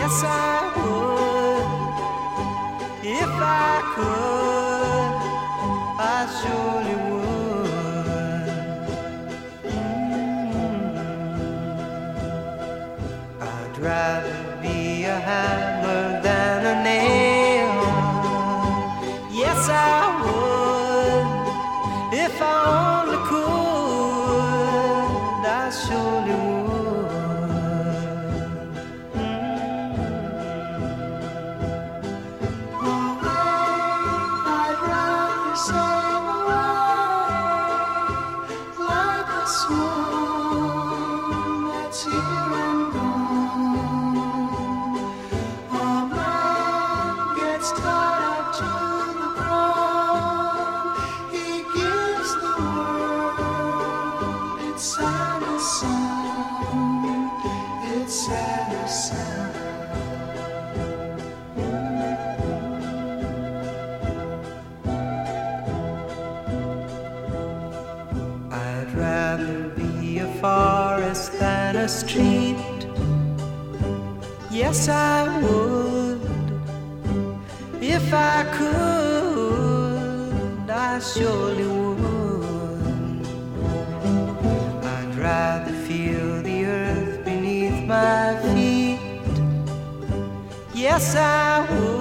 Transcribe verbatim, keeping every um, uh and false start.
Yes, I would. If I could, I surely would. Mm. I'd rather be a hammer than a nail. Yes, I would. If I only could, I surely would. I'd rather be a forest than a street. Yes, I would. If I could, I surely would. I'd rather feel the earth beneath my feet. Yes, I would.